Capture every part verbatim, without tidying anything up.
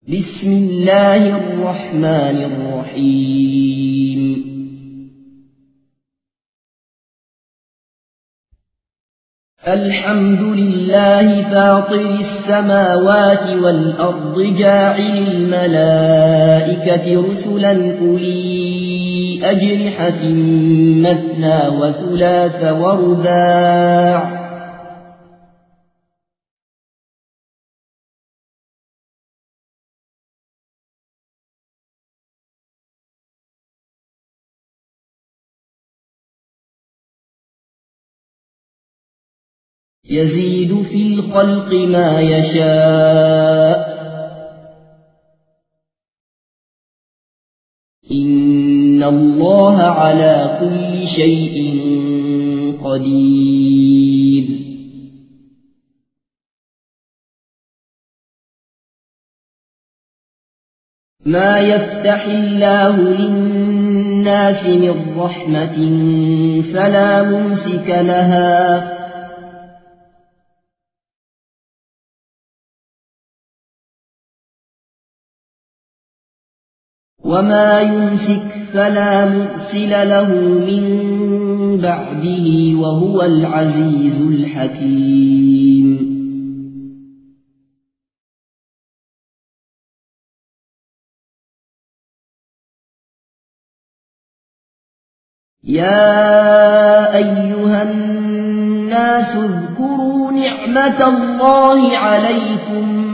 بسم الله الرحمن الرحيم الحمد لله فاطر السماوات والأرض جاعل الملائكة رسلا أولي أجنحة مثنى وثلاث ورباع يزيد في الخلق ما يشاء إن الله على كل شيء قدير ما يفتح الله للناس من رحمة فلا ممسك لها وما يمسك فلا مرسل له من بعده وهو العزيز الحكيم يا أيها الناس اذكروا نعمة الله عليكم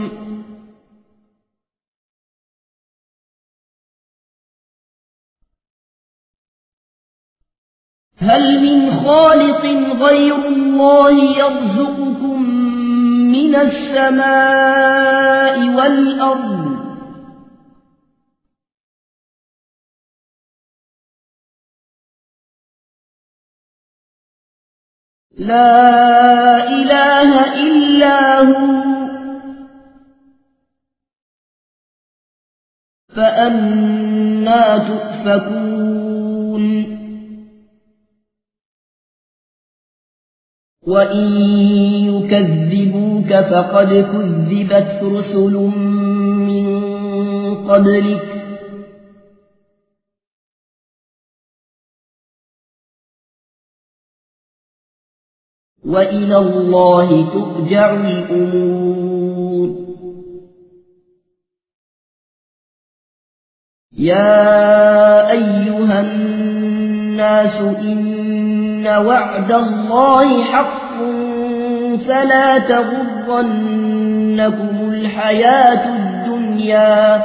هل من خالق غير الله يرزقكم من السماء والأرض لا إله إلا هو فأنى تؤفكون وإن يكذبوك فقد كذبت رسل من قبلك وإلى الله ترجع الأمور يا أيها الناس إن وعد الله حق فلا تغرنكم الحياة الدنيا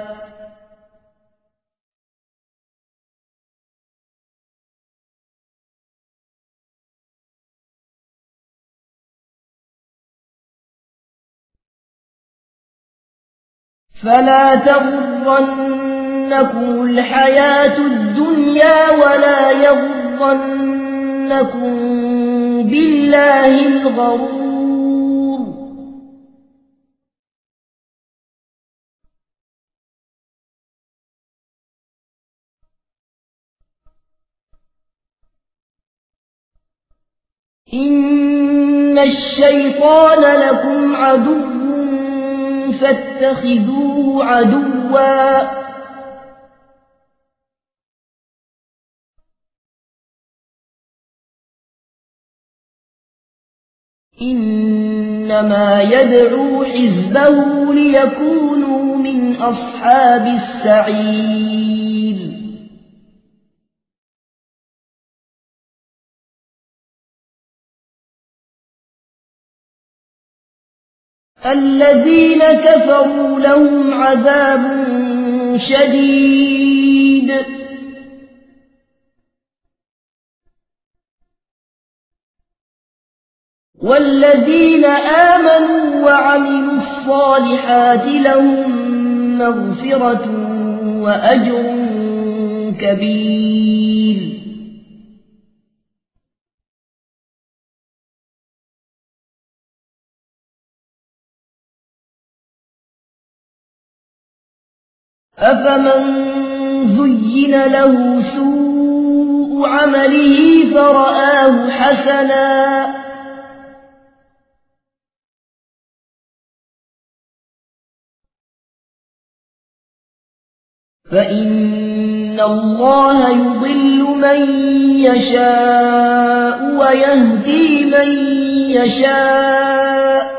فلا تغرنكم الحياة الدنيا ولا يغرنكم بالله الغرور إن الشيطان لكم عدو فاتخذوه عدوا إنما يدعو حزبه ليكونوا من أصحاب السعير الذين كفروا لهم عذاب شديد والذين آمنوا وعملوا الصالحات لهم مغفرة وأجر كبير أفمن زين له سوء عمله فرآه حسنا فإن الله يضل من يشاء ويهدي من يشاء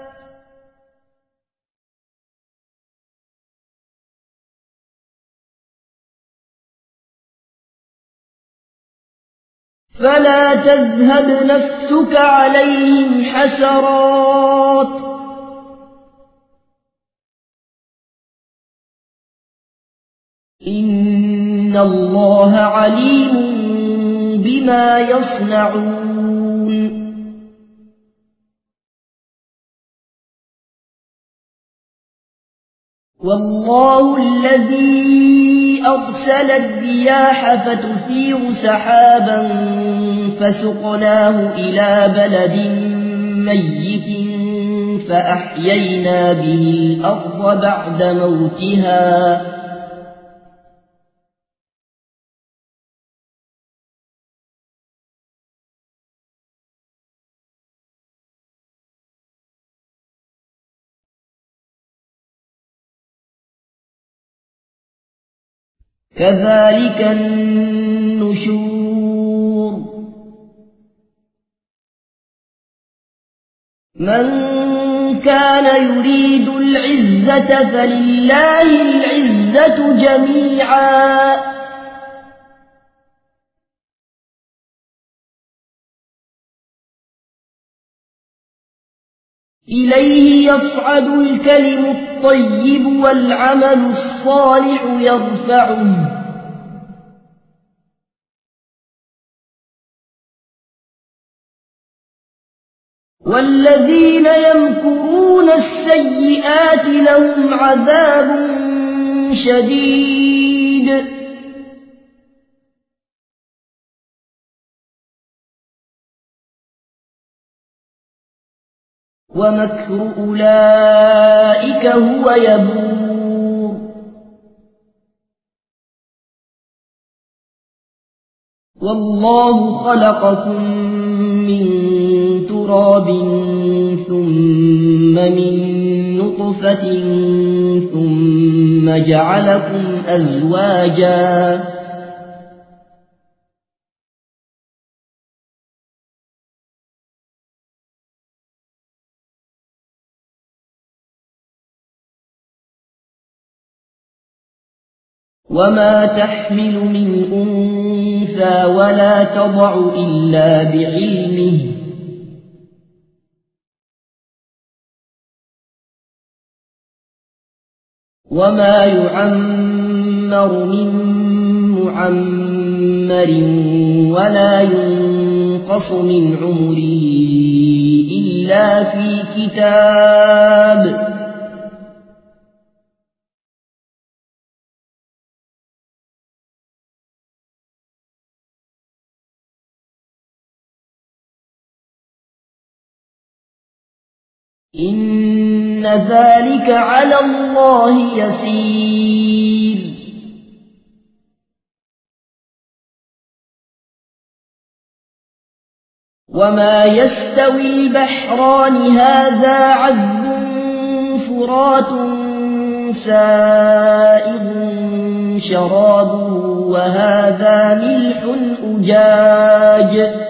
فلا تذهب نفسك عليهم حسرات إن الله عليم بما يصنعون والله الذي أرسل الرياح فتثير سحابا فسقناه إلى بلد ميت فأحيينا به الأرض بعد موتها كذلك النشور من كان يريد العزة فلله العزة جميعا إليه يصعد الكلم الطيب والعمل الصالح يرفعه والذين يمكرون السيئات لهم عذاب شديد ومكر أولئك هو يبور والله خلقكم من تراب ثم من نطفة ثم جعلكم أزواجا وما تحمل من أنثى ولا تضع إلا بعلمه وما يعمر من معمر ولا ينقص من عمره إلا في كتاب إن ذلك على الله يسير وما يستوي البحران هذا عذب فرات سائغ شرابه وهذا ملح أجاج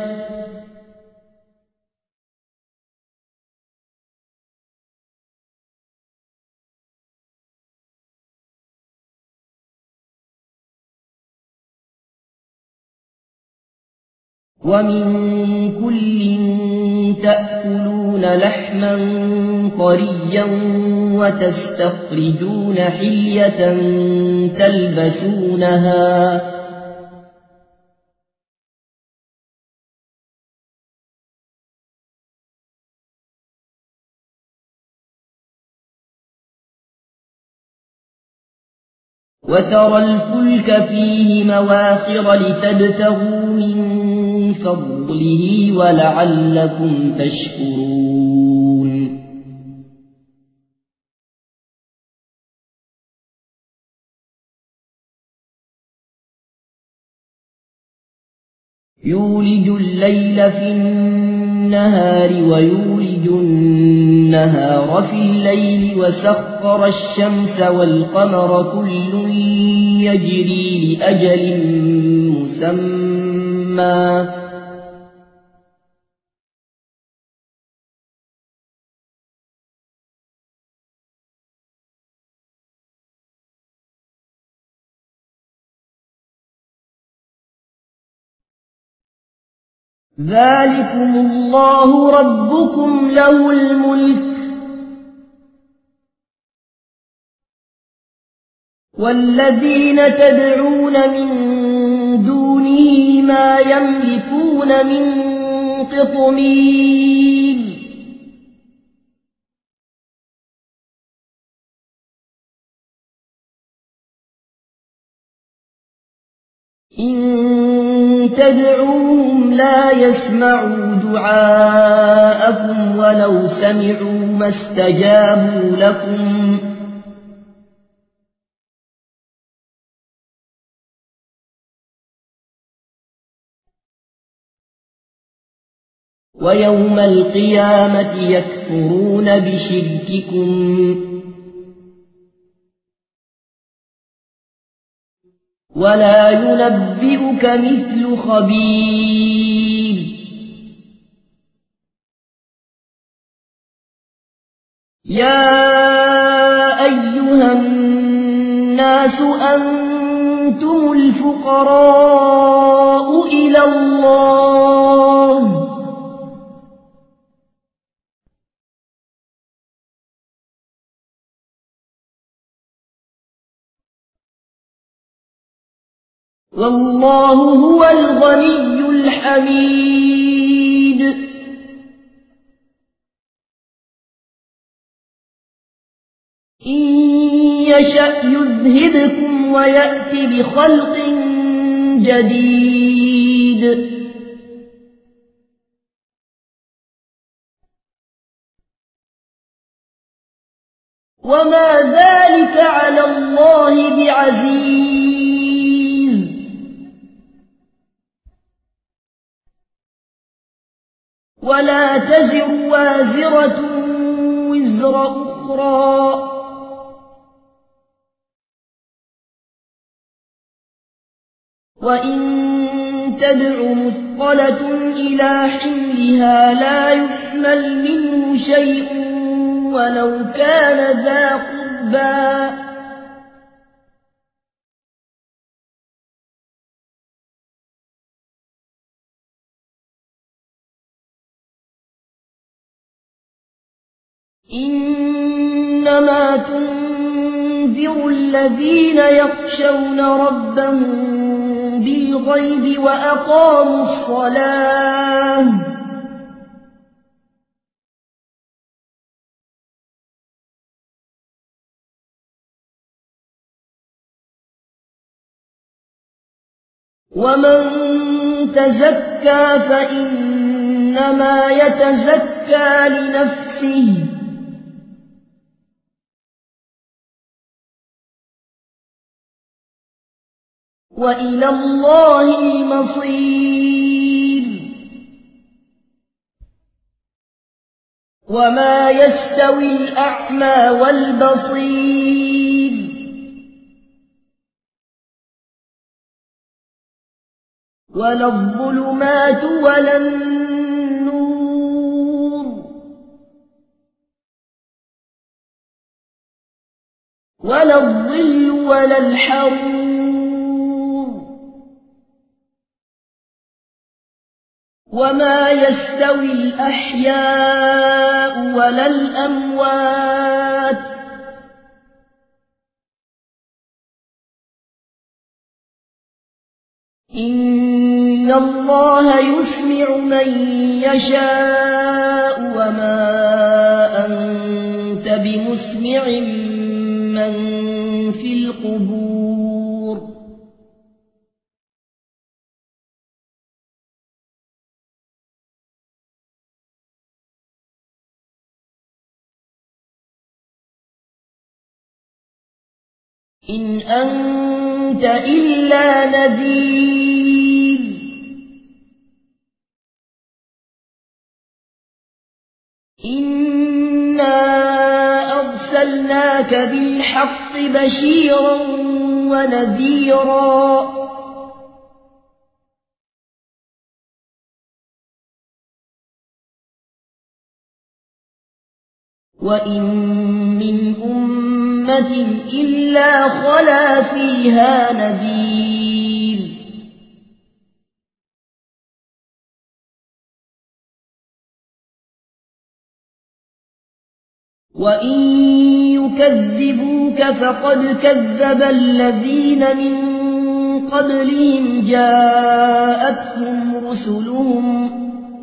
ومن كل تأكلون لحما طريا وتستخرجون حلية تلبسونها وترى الفلك فيه مواخر لتبتغوا من فضله ولعلكم تشكرون يولج الليل في النهار النهار ويولج النهار في الليل وسخر الشمس والقمر كل يجري لأجل مسمى ذلكم الله ربكم له الملك والذين تدعون من دونه ما يملكون من قطمير إن تدعوهم لا يسمعوا دعاءكم ولو سمعوا ما استجابوا لكم ويوم القيامة يكفرون بشرككم ولا ينبئك مثل خبير يا أيها الناس أنتم الفقراء إلى الله والله هو الغني الحميد إن يشأ يذهبكم ويأتي بخلق جديد وما ذلك على الله بعزيز ولا تزر وازرة وزر أخرى وإن تدع مثقلة إلى حملها لا يحمل منه شيء ولو كان ذا قربى إنما تنذر الذين يخشون ربهم بالغيب وأقاموا الصلاة ومن تزكى فإنما يتزكى لنفسه وإلى الله المصير وما يستوي الأعمى والبصير ولا الظلمات ولا النور ولا الظل ولا الحرور وما يستوي الأحياء ولا الأموات إن الله يسمع من يشاء وما أنت بمسمع من في القبور إن أنت إلا نذير أرسلناك بالحق بشيرا ونذيرا وإن من أمة إلا خلا فيها نذير وإن يكذبوك فقد كذب الذين من قبلهم جاءتهم رسلهم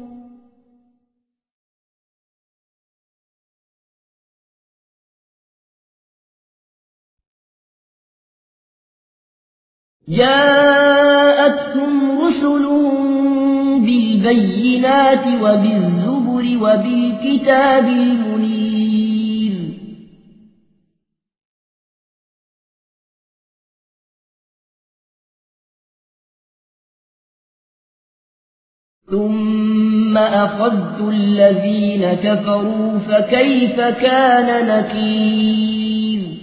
جاءتهم رسلهم بالبينات وبالزبر وبالكتاب المنير ثم أخذت الذين كفروا فكيف كان نكير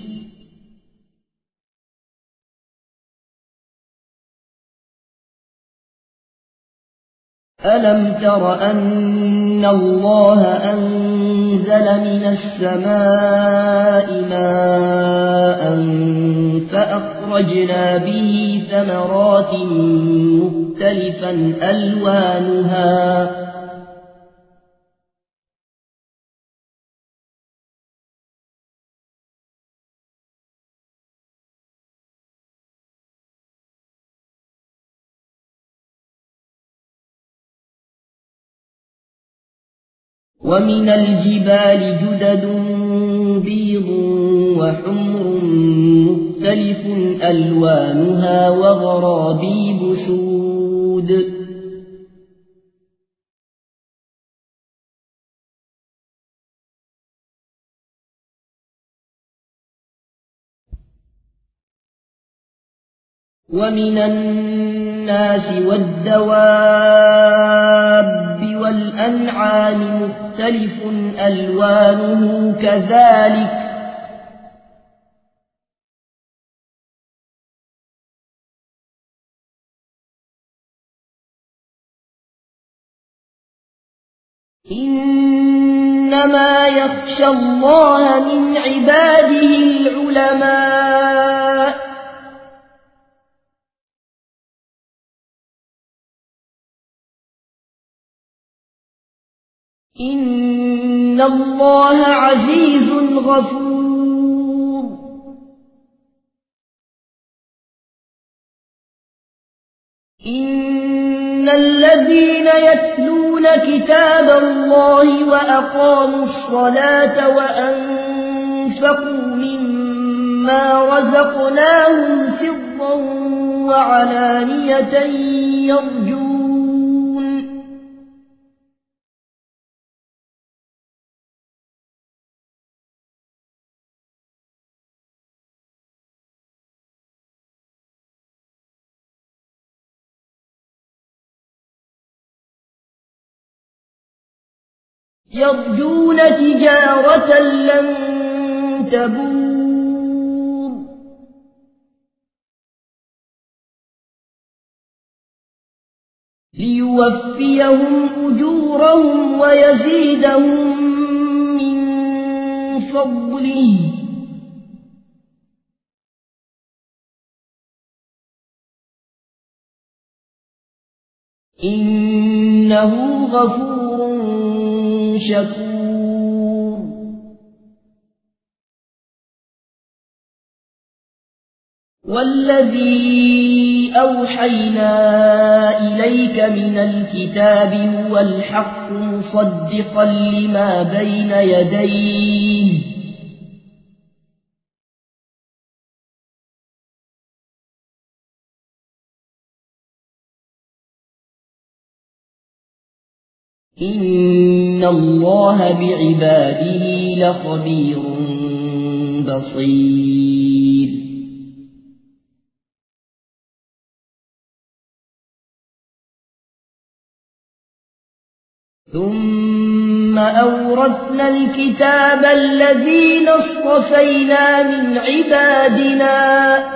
ألم تر أن الله أنزل من السماء ماء فأخرجنا به ثمرات مختلفا ألوانها ومن الجبال جدد بيض وحمر مختلف ألوانها وغرابيب سود ومن الناس والدواب والأنعام مختلف ألوانه كذلك إنما يخشى الله من عباده العلماء إن الله عزيز غفور إن الذين يتلون كتاب الله وأقاموا الصلاة وأنفقوا مما رزقناهم سرا وعلانية يرجون يرجون تجارة لن تبور ليوفيهم أجورهم ويزيدهم من فضله إنه غفور شكور والذي أوحينا إليك من الكتاب هو الحق مصدقا لما بين يديه إن الله بعباده لخبير بصير ثم ثم أورثنا الكتاب الذين اصطفينا من عبادنا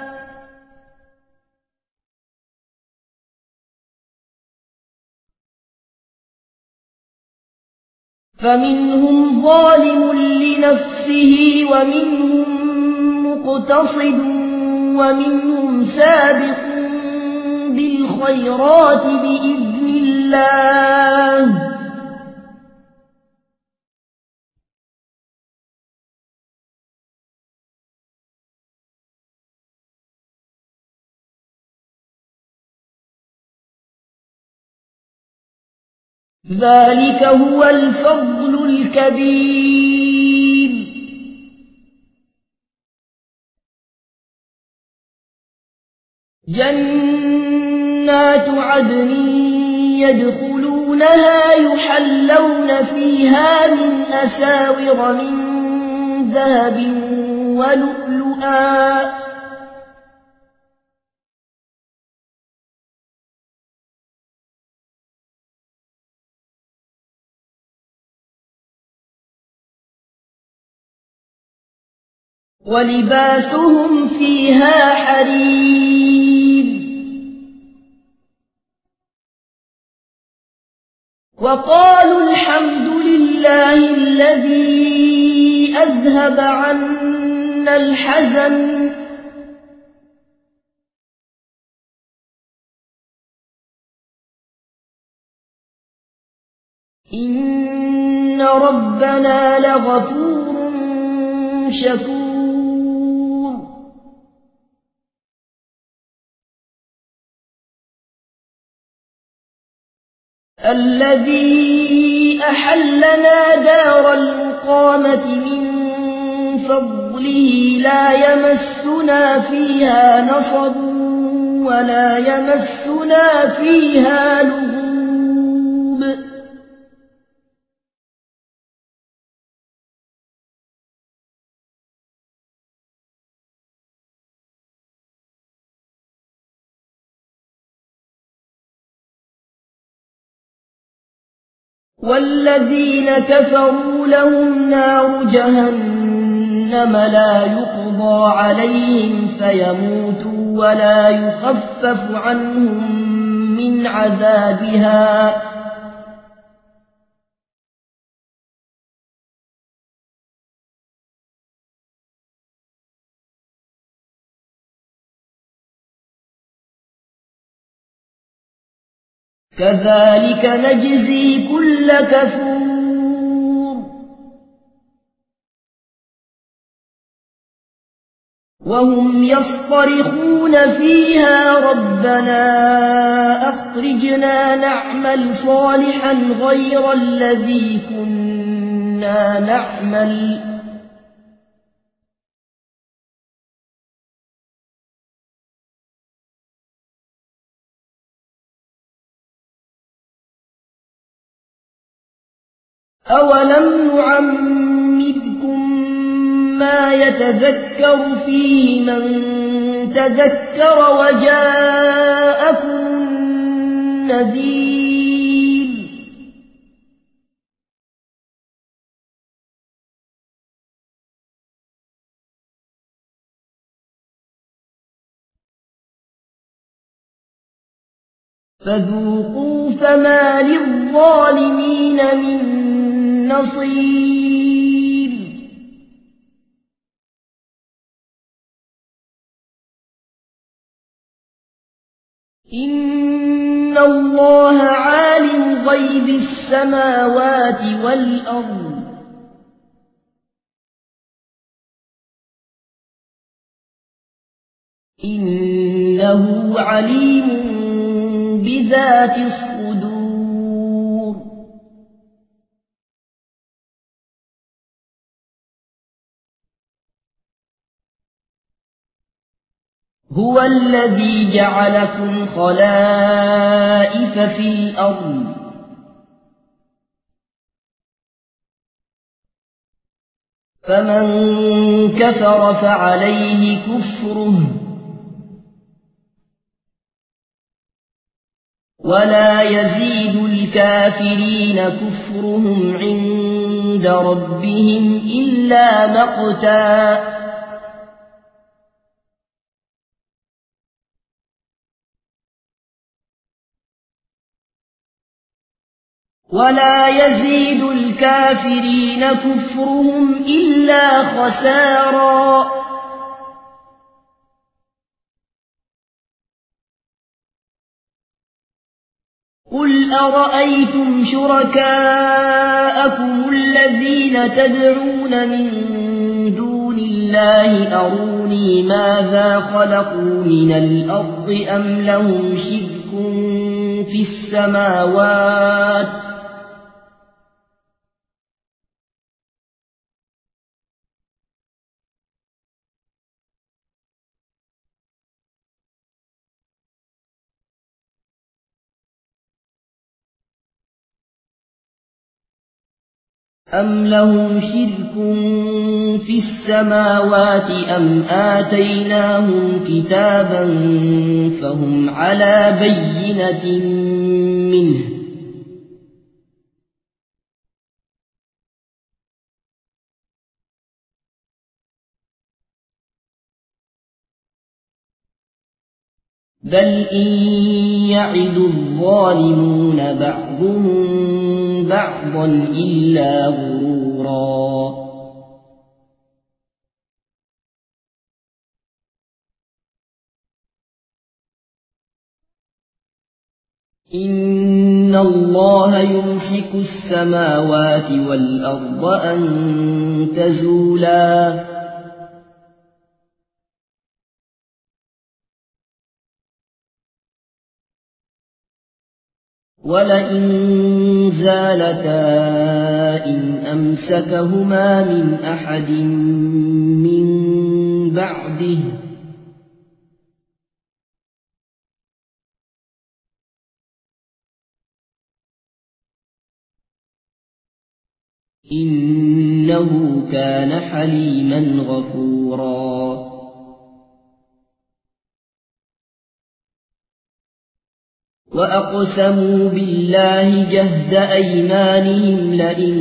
فمنهم ظالم لنفسه ومنهم مقتصد ومنهم سابق بالخيرات بإذن الله ذلك هو الفضل الكبير. جنات عدن يدخلونها يحلون فيها من أساور من ذهب ولؤلؤا ولباسهم فيها حرير. وقالوا الحمد لله الذي أذهب عنا الحزن إن ربنا لغفور شكور. الذي أحلنا دار المقامة من فضله لا يمسنا فيها نصب ولا يمسنا فيها لغوب. والذين كفروا لهم نار جهنم لا يقضى عليهم فيموتوا ولا يخفف عنهم من عذابها كذلك نجزي كل كفور. وهم يصطرخون فيها ربنا أخرجنا نعمل صالحا غير الذي كنا نعمل أولم نعمركم ما يتذكر فيه من تذكر وجاءكم النذير فذوقوا فما للظالمين من نصير. إن الله عالم غيب السماوات والأرض إنه عليم بذات الصدور. هو الذي جعلكم خلائف في الأرض فمن كفر فعليه كفره ولا يزيد الكافرين كفرهم عند ربهم إلا مقتا ولا يزيد الكافرين كفرهم إلا خسارا قل أرأيتم شركاءكم الذين تدعون من دون الله أروني ماذا خلقوا من الأرض أم لهم شرك في السماوات أم لهم شرك في السماوات أم آتيناهم كتابا فهم على بينة منه بل إن يعد الظالمون بعضهم بعضا إلا غرورا إن الله يمسك السماوات والأرض أن تزولا ولئن زالتا إن أمسكهما من أحد من بعده إنه كان حليما غفورا وأقسموا بالله جهد أيمانهم لئن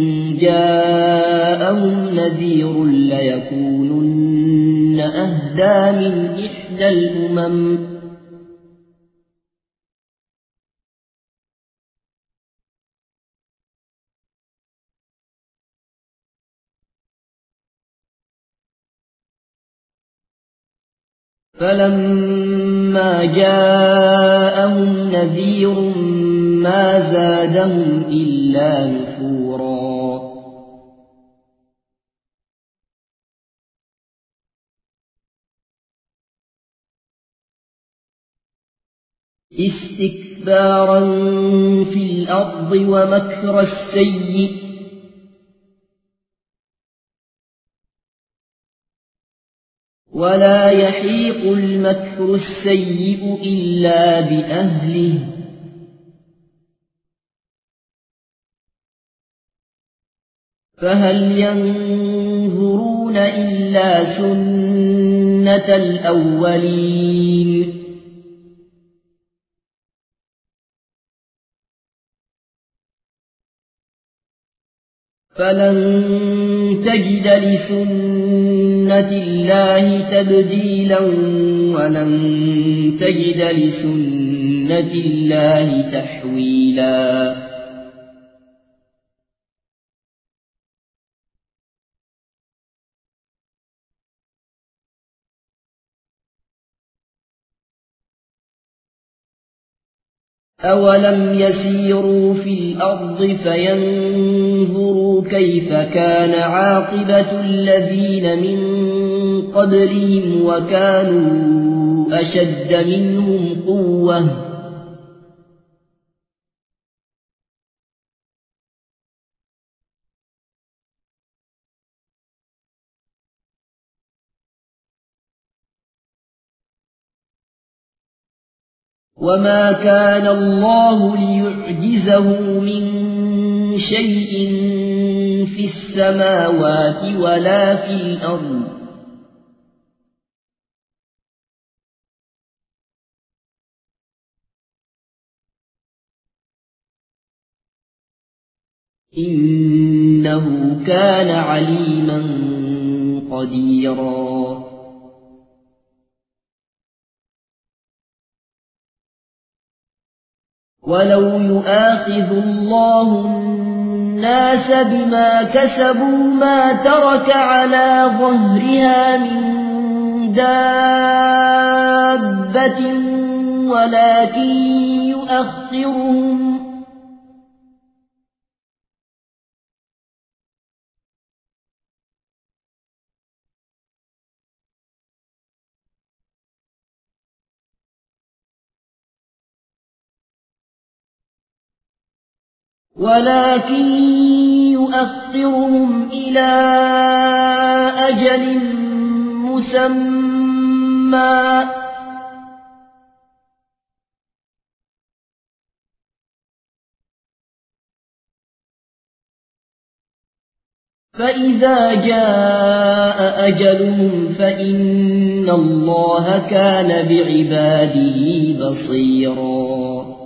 جاءهم نذير ليكونن أهدى من إحدى الأمم فلما جاءهم نذير ما زادهم إلا نفورا استكبارا في الأرض ومكر السيئ ولا يحيق المكر السيئ إلا بأهله فهل ينظرون إلا سنة الأولين فلن تجد لسنة الله تبديلا ولن تجد لسنة الله تحويلا أولم يسيروا في الأرض فينظروا كيف كان عاقبة الذين من قبلهم وكانوا أشد منهم قوة وما كان الله ليعجزه من شيء في السماوات ولا في الأرض إنه كان عليما قديرا ولو يؤاخذ الله الناس بما كسبوا ما ترك على ظهرها من دابة ولكن يؤخرهم ولكن يؤخرهم إلى أجل مسمى فإذا جاء أجلهم فإن الله كان بعباده بصيرا